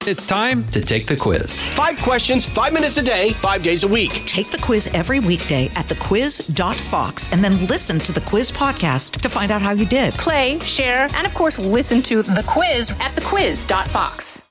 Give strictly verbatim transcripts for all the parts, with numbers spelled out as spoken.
It's time to take the quiz. Five questions, five minutes a day, five days a week. Take the quiz every weekday at the quiz dot fox and then listen to the quiz podcast to find out how you did. Play, share, and of course, listen to the quiz at the quiz dot fox.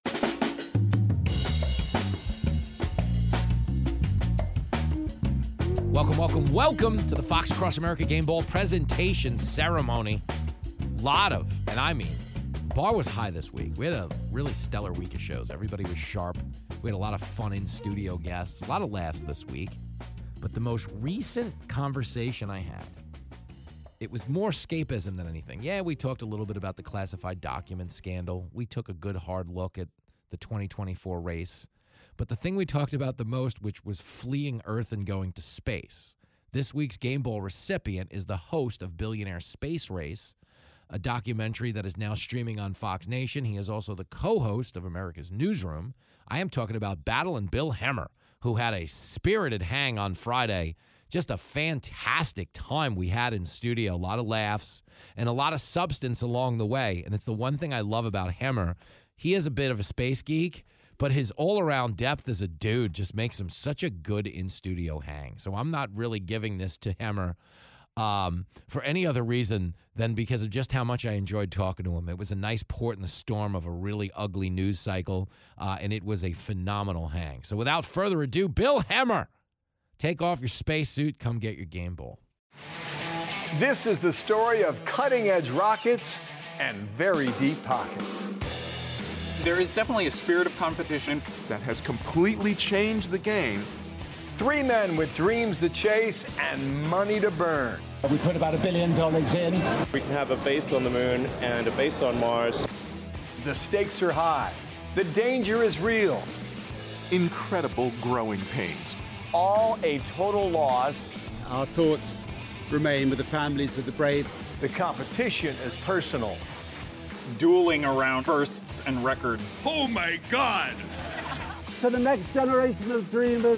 Welcome, welcome, welcome to the Fox Across America Game Ball presentation ceremony. Lot of, and I mean, bar was high this week. We had a really stellar week of shows. Everybody was sharp. We had a lot of fun in-studio guests, a lot of laughs this week. But the most recent conversation I had, it was more escapism than anything. Yeah, we talked a little bit about the classified document scandal. We took a good hard look at the twenty twenty-four race. But the thing we talked about the most, which was fleeing Earth and going to space. This week's Game Ball recipient is the host of Billionaire Space Race, a documentary that is now streaming on Fox Nation. He is also the co-host of America's Newsroom. I am talking about battling Bill Hemmer, who had a spirited hang on Friday. Just a fantastic time we had in studio. A lot of laughs and a lot of substance along the way. And it's the one thing I love about Hemmer. He is a bit of a space geek, but his all-around depth as a dude just makes him such a good in-studio hang. So I'm not really giving this to Hemmer Um, for any other reason than because of just how much I enjoyed talking to him. It was a nice port in the storm of a really ugly news cycle, uh, and it was a phenomenal hang. So without further ado, Bill Hemmer, take off your spacesuit, come get your game ball. This is the story of cutting-edge rockets and very deep pockets. There is definitely a spirit of competition that has completely changed the game. Three men with dreams to chase and money to burn. We put about a billion dollars in. We can have a base on the moon and a base on Mars. The stakes are high. The danger is real. Incredible growing pains. All a total loss. Our thoughts remain with the families of the brave. The competition is personal. dueling around firsts and records. Oh my God! To the next generation of dreamers.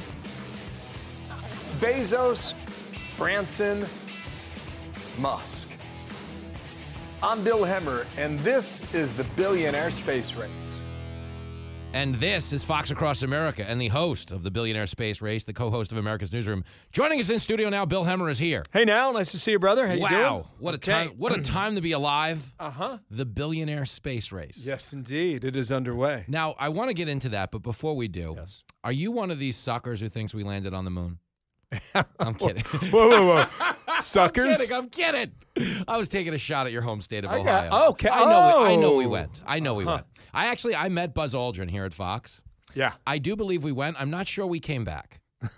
Bezos, Branson, Musk. I'm Bill Hemmer, and this is the Billionaire Space Race. And this is Fox Across America, and the host of the Billionaire Space Race, the co-host of America's Newsroom. Joining us in studio now, Bill Hemmer is here. Hey now, nice to see you, brother. How you wow. doing? Wow, what okay. a time! What a time to be alive. Uh huh. The Billionaire Space Race. Yes, indeed, it is underway. Now, I want to get into that, but before we do, yes. Are you one of these suckers who thinks we landed on the moon? I'm kidding. Whoa, whoa, whoa. Suckers? I'm kidding. I'm kidding. I was taking a shot at your home state of I Ohio. Got, okay. I know. Oh. We, I know we went. I know we huh. went. I actually I met Buzz Aldrin here at Fox. Yeah. I do believe we went. I'm not sure we came back.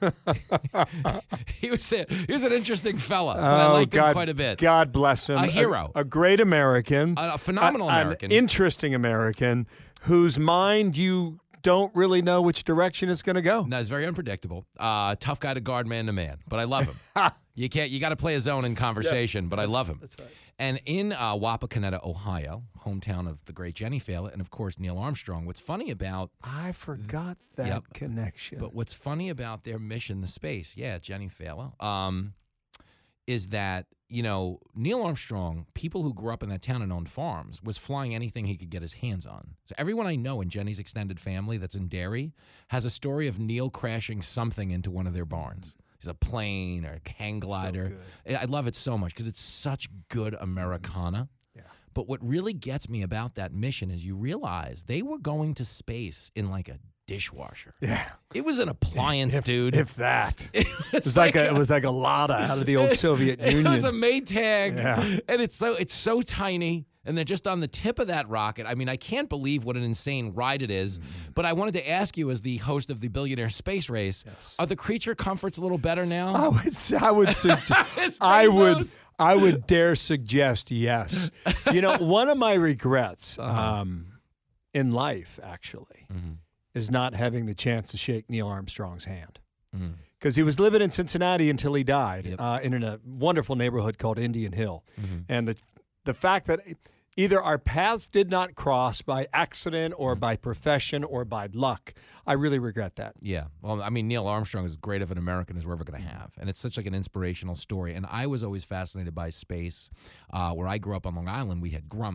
he was a, he was an interesting fella. But oh, I liked God, him quite a bit. God bless him. A hero. A, a great American. A, a phenomenal a, American. An interesting American whose mind you don't really know which direction it's going to go. No, it's very unpredictable. Uh, tough guy to guard man to man, but I love him. you can't. You got to play his own in conversation, yes, but I love him. That's right. And in uh, Wapakoneta, Ohio, hometown of the great Jenny Failer, and of course Neil Armstrong. What's funny about I forgot that yep, connection. But what's funny about their mission to space, yeah, Jenny Failer, um, is that you know Neil Armstrong, people who grew up in that town and owned farms, was flying anything he could get his hands on. So everyone I know in Jenny's extended family that's in Derry has a story of Neil crashing something into one of their barns. He's a plane or a hang glider. So I love it so much because it's such good Americana. Yeah. But what really gets me about that mission is you realize they were going to space in like a dishwasher. Yeah. It was an appliance, if, dude. If that. It was, it was like, like a, a, it was like a Lada out of the old Soviet it Union. It was a Maytag. Yeah. And it's so it's so tiny. And they're just on the tip of that rocket. I mean, I can't believe what an insane ride it is. Mm-hmm. But I wanted to ask you, as the host of the Billionaire Space Race, yes. are the creature comforts a little better now? I would, I would suggest, I would, I would dare suggest yes. You know, one of my regrets uh-huh. um, in life, actually, mm-hmm. is not having the chance to shake Neil Armstrong's hand. Because mm-hmm. he was living in Cincinnati until he died yep. uh, in a wonderful neighborhood called Indian Hill. Mm-hmm. And the the fact that either our paths did not cross by accident or mm-hmm. by profession or by luck, I really regret that. Yeah. Well, I mean, Neil Armstrong is as great of an American as we're ever going to have. And it's such like an inspirational story. And I was always fascinated by space. Uh, where I grew up on Long Island, we had Grumman.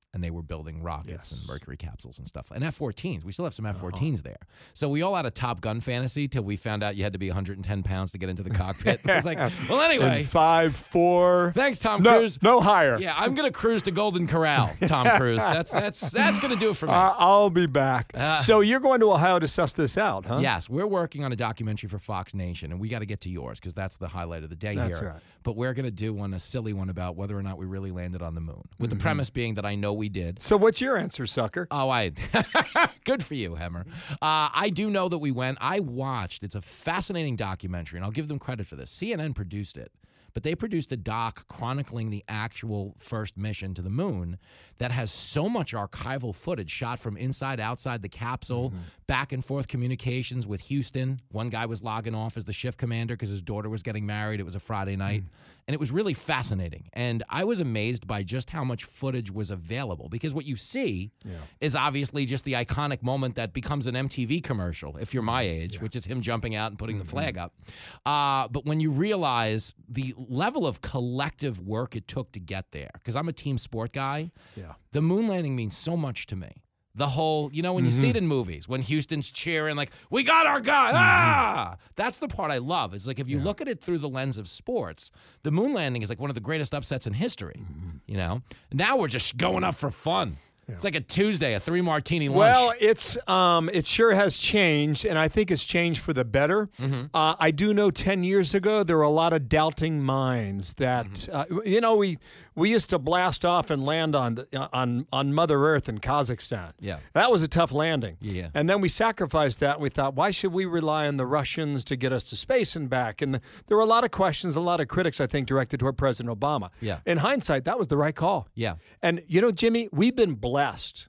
and they were building rockets Yes. and Mercury capsules and stuff. And F fourteens. We still have some F fourteens uh-huh. there. So we all had a Top Gun fantasy till we found out you had to be one hundred ten pounds to get into the cockpit. I was like, well, anyway. And five, four. Thanks, Tom no, Cruise. No higher. Yeah, I'm going to cruise to Golden Corral, Tom Cruise. That's that's that's going to do it for me. Uh, I'll be back. Uh, so you're going to Ohio to suss this out, huh? Yes, we're working on a documentary for Fox Nation, and we got to get to yours because that's the highlight of the day that's here. Right. But we're going to do one, a silly one about whether or not we really landed on the moon, with mm-hmm. the premise being that I know we did. So what's your answer, sucker? Oh, I good for you, Hemmer. Uh, I do know that we went. I watched. It's a fascinating documentary, and I'll give them credit for this. C N N produced it. But they produced a doc chronicling the actual first mission to the moon that has so much archival footage shot from inside, outside the capsule, mm-hmm. back and forth communications with Houston. One guy was logging off as the shift commander because his daughter was getting married. It was a Friday night. Mm-hmm. And it was really fascinating. And I was amazed by just how much footage was available. Because what you see yeah. is obviously just the iconic moment that becomes an M T V commercial, if you're my age, yeah. which is him jumping out and putting mm-hmm. the flag up. Uh, but when you realize the level of collective work it took to get there, because I'm a team sport guy, yeah. the moon landing means so much to me. The whole, you know, when you mm-hmm. see it in movies, when Houston's cheering, like, we got our guy, mm-hmm. ah! That's the part I love. It's like, if you yeah. look at it through the lens of sports, the moon landing is like one of the greatest upsets in history, mm-hmm. you know? Now we're just going up for fun. Yeah. It's like a Tuesday, a three-martini lunch. Well, it's um, it sure has changed, and I think it's changed for the better. Mm-hmm. Uh, I do know ten years ago there were a lot of doubting minds that, mm-hmm. uh, you know, we we used to blast off and land on the, on on Mother Earth in Kazakhstan. Yeah, that was a tough landing. Yeah, and then we sacrificed that. And we thought, why should we rely on the Russians to get us to space and back? And the, there were a lot of questions, a lot of critics, I think, directed toward President Obama. Yeah, in hindsight, that was the right call. Yeah, and you know, Jimmy, we've been blessed. Blessed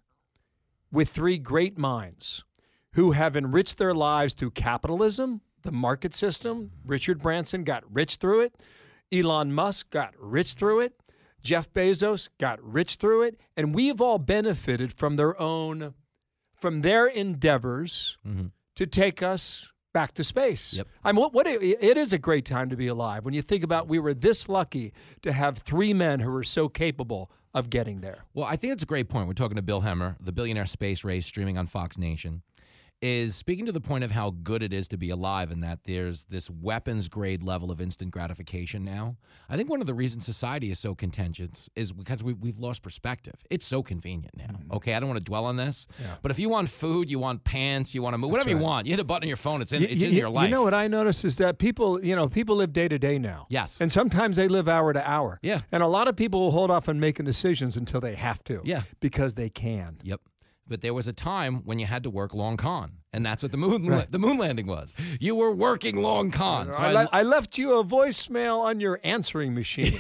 with three great minds who have enriched their lives through capitalism, the market system. Richard Branson got rich through it. Elon Musk got rich through it. Jeff Bezos got rich through it. And we've all benefited from their own, from their endeavors mm-hmm. to take us back to space. Yep. I mean, what, what it, it is a great time to be alive when you think about we were this lucky to have three men who were so capable of getting there. Well, I think it's a great point. We're talking to Bill Hemmer, the Billionaire Space Race, streaming on Fox Nation, is speaking to the point of how good it is to be alive and that there's this weapons-grade level of instant gratification now. I think one of the reasons society is so contentious is because we, we've lost perspective. It's so convenient now. Mm-hmm. Okay, I don't want to dwell on this, yeah. but if you want food, you want pants, you want to move, whatever right. you want, you hit a button on your phone, it's in, you, it's you, in your life. You know what I notice is that people, you know, people live day to day now. Yes. And sometimes they live hour to hour. Yeah. And a lot of people will hold off on making decisions until they have to. Yeah. Because they can. Yep. But there was a time when you had to work long con, and that's what the moon right. the moon landing was. You were working long con. So I, le- I left you a voicemail on your answering machine.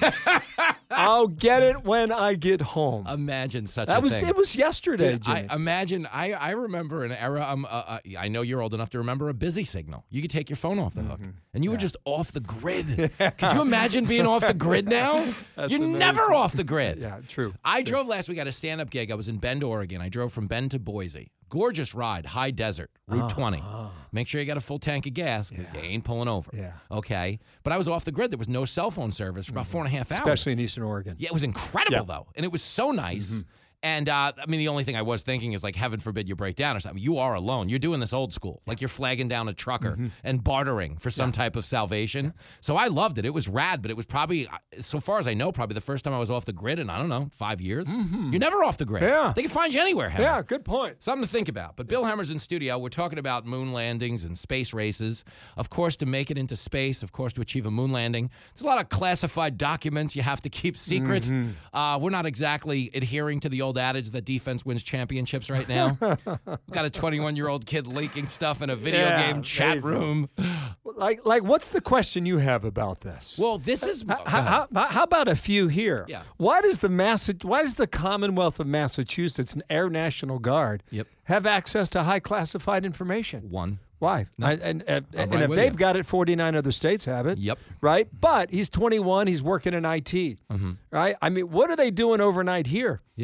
I'll get it when I get home. Imagine such that a was, thing. It was yesterday, Dude, Jimmy. I imagine. I, I remember an era. Um, uh, uh, I know you're old enough to remember a busy signal. You could take your phone off the hook, mm-hmm. and you yeah. were just off the grid. Could you imagine being off the grid now? That's you're amazing. never off the grid. Yeah, true. I true. drove last week at a stand-up gig. I was in Bend, Oregon. I drove from Bend to Boise. Gorgeous ride, high desert, Route oh, twenty. Oh. Make sure you got a full tank of gas because yeah. you ain't pulling over. Yeah. Okay. But I was off the grid. There was no cell phone service for about mm-hmm. four and a half hours. Especially in Eastern Oregon. Yeah, it was incredible, yeah. though. And it was so nice. Mm-hmm. And, uh, I mean, the only thing I was thinking is, like, heaven forbid you break down or something. You are alone. You're doing this old school. Like, you're flagging down a trucker mm-hmm. and bartering for some yeah. type of salvation. Yeah. So I loved it. It was rad, but it was probably, so far as I know, probably the first time I was off the grid in, I don't know, five years. Mm-hmm. You're never off the grid. Yeah. They can find you anywhere, Hemmer. Yeah, good point. Something to think about. But Bill Hemmer's in studio. We're talking about moon landings and space races. Of course, to make it into space, of course, to achieve a moon landing, there's a lot of classified documents you have to keep secret. Mm-hmm. Uh, we're not exactly adhering to the old adage that defense wins championships right now. Got a twenty-one-year-old kid leaking stuff in a video yeah, game chat amazing. room. Like, like, what's the question you have about this? Well, this is how, how, how about a few here? Yeah. Why does the Massa, Why does the Commonwealth of Massachusetts and Air National Guard yep. have access to high classified information? One. Why? No. I, and and, and right if they've you. got it, forty-nine other states have it. Yep. Right? But he's twenty-one. He's working in I T. Mm-hmm. Right? I mean, what are they doing overnight here? Yeah.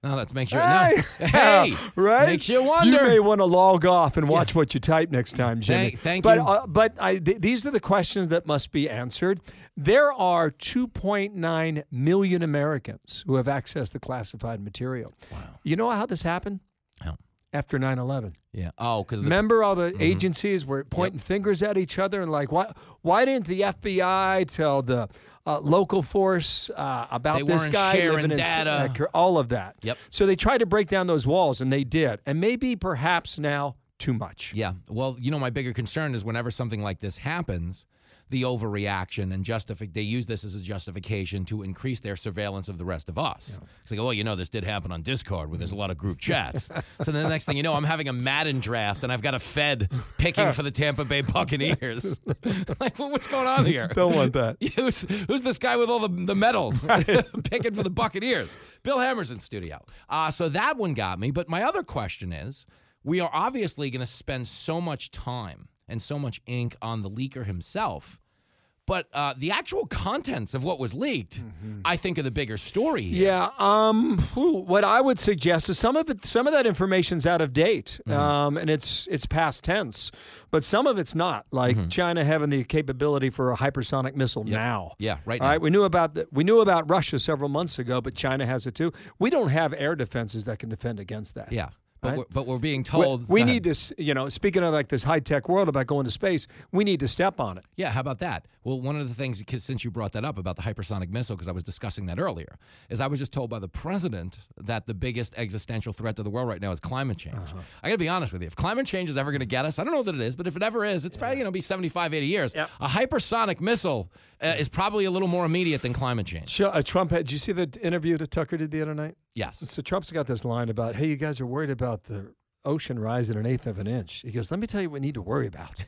Oh, that makes you Hey, no. hey, right? Makes you wonder. You may want to log off and watch yeah. what you type next time, Jimmy. Thank, thank but, you. Uh, but I, th- these are the questions that must be answered. There are two point nine million Americans who have access to classified material. Wow. You know how this happened? How? After nine eleven. Yeah. Oh, because remember all the mm-hmm. agencies were pointing yep. fingers at each other and like, why? Why didn't the F B I tell the uh, local force uh, about they this guy sharing living data. in uh, all of that? Yep. So they tried to break down those walls, and they did, and maybe perhaps now too much. Yeah. Well, you know, my bigger concern is whenever something like this happens, the overreaction and justify they use this as a justification to increase their surveillance of the rest of us. Yeah. It's like, well, you know, this did happen on Discord where there's a lot of group chats. So then the next thing you know, I'm having a Madden draft and I've got a Fed picking for the Tampa Bay Buccaneers. Like, well, what's going on here? Don't want that. who's, who's this guy with all the, the medals picking for the Buccaneers? Bill Hammer's in studio. Uh, so that one got me. But my other question is, we are obviously going to spend so much time and so much ink on the leaker himself. But uh, the actual contents of what was leaked, mm-hmm. I think, are the bigger story here. Yeah. Um, what I would suggest is some of it, some of that information's out of date, mm-hmm. um, and it's it's past tense. But some of it's not, like mm-hmm. China having the capability for a hypersonic missile yep. now. Yeah, right All now. right, we knew about the, we knew about Russia several months ago, but China has it too. We don't have air defenses that can defend against that. Yeah. But, right? we're, but we're being told... We, we need to, you know, speaking of like this high-tech world about going to space, we need to step on it. Yeah, how about that? Well, one of the things, since you brought that up about the hypersonic missile, because I was discussing that earlier, is I was just told by the president that the biggest existential threat to the world right now is climate change. Uh-huh. I got to be honest with you. If climate change is ever going to get us, I don't know that it is, but if it ever is, it's yeah. probably going to be seventy-five, eighty years. Yep. A hypersonic missile uh, is probably a little more immediate than climate change. Sure, uh, Trump had, did you see the interview that Tucker did the other night? Yes. So Trump's got this line about, hey, you guys are worried about the ocean rising an eighth of an inch. He goes, let me tell you what we need to worry about.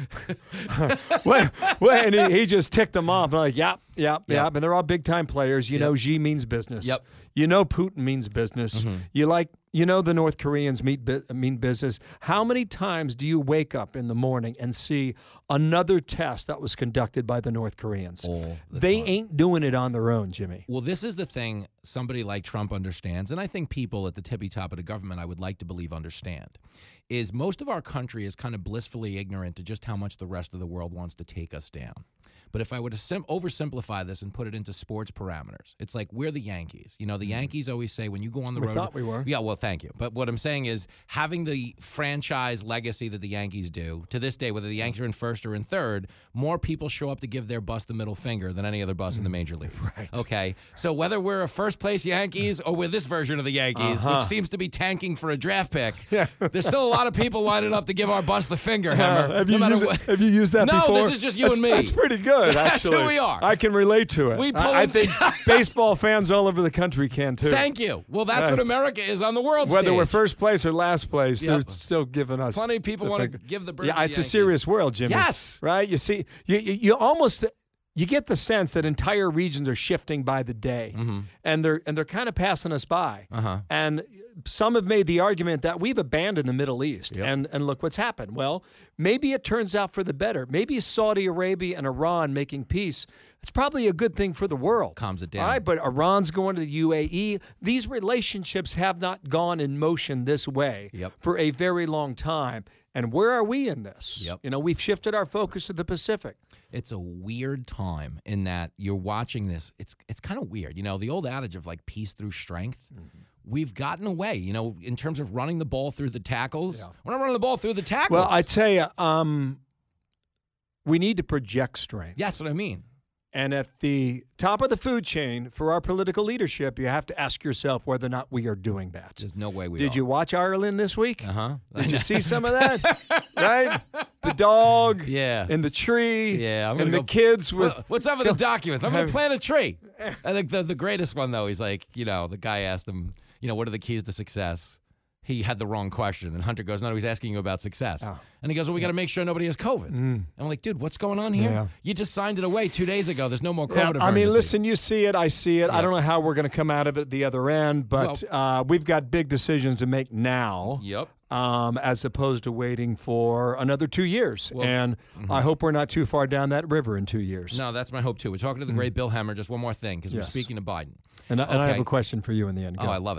well, well, and he, he just ticked them off. I'm like, yep, yep, yep. yep. And they're all big-time players. You yep. know Xi means business. Yep. You know Putin means business. Mm-hmm. You like, you know the North Koreans mean, mean business. How many times do you wake up in the morning and see another test that was conducted by the North Koreans? All the they time. ain't doing it on their own, Jimmy. Well, this is the thing somebody like Trump understands, and I think people at the tippy top of the government, I would like to believe, understand, is most of our country is kind of blissfully ignorant to just how much the rest of the world wants to take us down. But if I were to sim- oversimplify this and put it into sports parameters, it's like we're the Yankees. You know, the Yankees always say when you go on the we road. We thought we were. Yeah, well, thank you. But what I'm saying is having the franchise legacy that the Yankees do, to this day, whether the Yankees are in first or in third, more people show up to give their bus the middle finger than any other bus mm. in the major leagues. Right. Okay? So whether we're a first-place Yankees or we're this version of the Yankees, uh-huh. which seems to be tanking for a draft pick, yeah. there's still a lot of people lining up to give our bus the finger, Hammer. Uh, have, you no used, what. have you used that no, before? No, this is just you that's, and me. That's pretty good, actually. That's who we are. I can relate to it. We pull I, I in- think baseball fans all over the country can, too. Thank you. Well, that's right. what America is on the world Whether stage. we're first place or last place, Yep. they're still giving us. Plenty of people want to give the bird Yeah, to the it's Yankees. a serious world, Jimmy. Yes. Right? You see, you, you, you almost... You get the sense that entire regions are shifting by the day, mm-hmm. and they're and they're kind of passing us by. Uh-huh. And some have made the argument that we've abandoned the Middle East, yep. and and look what's happened. Well, maybe it turns out for the better. Maybe Saudi Arabia and Iran making peace. It's probably a good thing for the world. Calms it down. All right, but Iran's going to the U A E. These relationships have not gone in motion this way yep. for a very long time. And where are we in this? Yep. You know, we've shifted our focus to the Pacific. It's a weird time in that you're watching this. It's it's kind of weird. You know, the old adage of like peace through strength. Mm-hmm. We've gotten away, you know, in terms of running the ball through the tackles. Yeah. We're not running the ball through the tackles. Well, I tell you, um, we need to project strength. Yeah, that's what I mean. And at the top of the food chain for our political leadership, you have to ask yourself whether or not we are doing that. There's no way we Did are. you watch Ireland this week? Uh-huh. Did you see some of that? Right? The dog yeah. and the tree yeah, I'm and go, the kids with... What's up with the documents? I'm going to plant a tree. I think the, the greatest one, though, he's like, you know, the guy asked him, you know, what are the keys to success? He had the wrong question. And Hunter goes, no, he's asking you about success. Oh. And he goes, well, we yeah. got to make sure nobody has COVID. Mm. And I'm like, dude, what's going on here? Yeah. You just signed it away two days ago. There's no more COVID yeah, emergency. I mean, listen, you see it. I see it. Yep. I don't know how we're going to come out of it the other end, but well, uh, we've got big decisions to make now. Yep. Um, as opposed to waiting for another two years. Well, and mm-hmm. I hope we're not too far down that river in two years. No, that's my hope, too. We're talking to the great mm-hmm. Bill Hammer. Just one more thing, because yes. we're speaking to Biden. And, okay. and I have a question for you in the end. Go. Oh, I love it.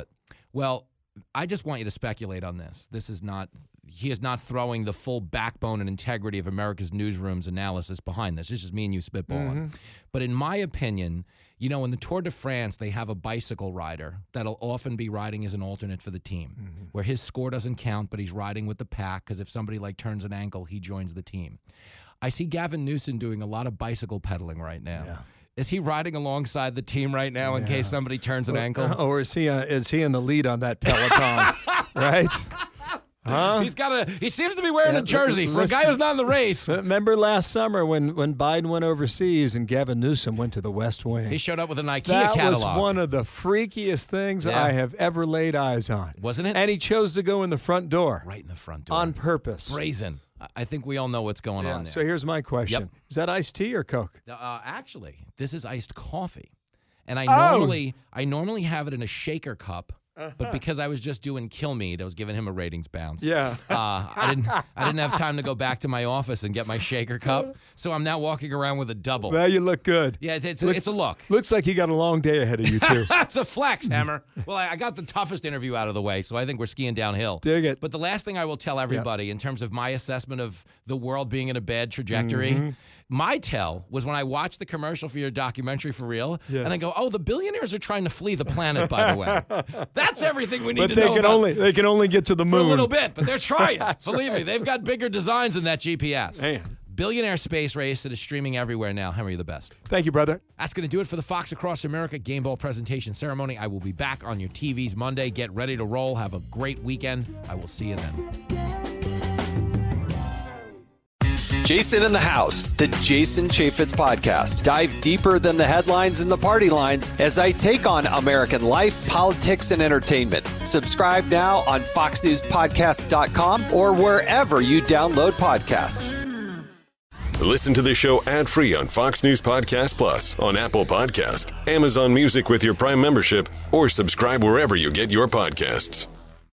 Well, I just want you to speculate on this. This is not, he is not throwing the full backbone and integrity of America's newsroom's analysis behind this. This is me and you spitballing. Mm-hmm. But in my opinion, you know, in the Tour de France, they have a bicycle rider that'll often be riding as an alternate for the team, mm-hmm. where his score doesn't count, but he's riding with the pack because if somebody like turns an ankle, he joins the team. I see Gavin Newsom doing a lot of bicycle pedaling right now. Yeah. Is he riding alongside the team right now in yeah. case somebody turns an well, ankle? Or is he uh, is he in the lead on that peloton? Right? Huh? He's got a. He seems to be wearing yeah, a jersey listen, for a guy who's not in the race. Remember last summer when, when Biden went overseas and Gavin Newsom went to the West Wing? He showed up with an IKEA that catalog. That was one of the freakiest things yeah. I have ever laid eyes on. Wasn't it? And he chose to go in the front door. Right in the front door. On purpose. Brazen. I think we all know what's going yeah, on there. So here's my question. Yep. Is that iced tea or Coke? Uh, actually, this is iced coffee. And I oh. normally I normally have it in a shaker cup. Uh-huh. But because I was just doing Kill Mead, I was giving him a ratings bounce. Yeah. uh, I didn't I didn't have time to go back to my office and get my shaker cup, so I'm now walking around with a double. Well, you look good. Yeah, it's a, looks, it's a look. Looks like you got a long day ahead of you, too. It's a flex, Hammer. Well, I, I got the toughest interview out of the way, so I think we're skiing downhill. Dig it. But the last thing I will tell everybody yeah. in terms of my assessment of the world being in a bad trajectory, mm-hmm. my tell was when I watched the commercial for your documentary For Real, yes. and I go, oh, the billionaires are trying to flee the planet, by the way. That's everything we need but to they know can about. Only, they can only get to the moon. For a little bit, but they're trying. Believe me, they've got bigger designs than that G P S. Man. Billionaire Space Race that is streaming everywhere now. Henry, the best. Thank you, brother. That's going to do it for the Fox Across America Game Ball presentation ceremony. I will be back on your T Vs Monday. Get ready to roll. Have a great weekend. I will see you then. Jason in the House, the Jason Chaffetz Podcast. Dive deeper than the headlines and the party lines as I take on American life, politics, and entertainment. Subscribe now on fox news podcast dot com or wherever you download podcasts. Listen to the show ad-free on Fox News Podcast Plus, on Apple Podcast, Amazon Music with your Prime membership, or subscribe wherever you get your podcasts.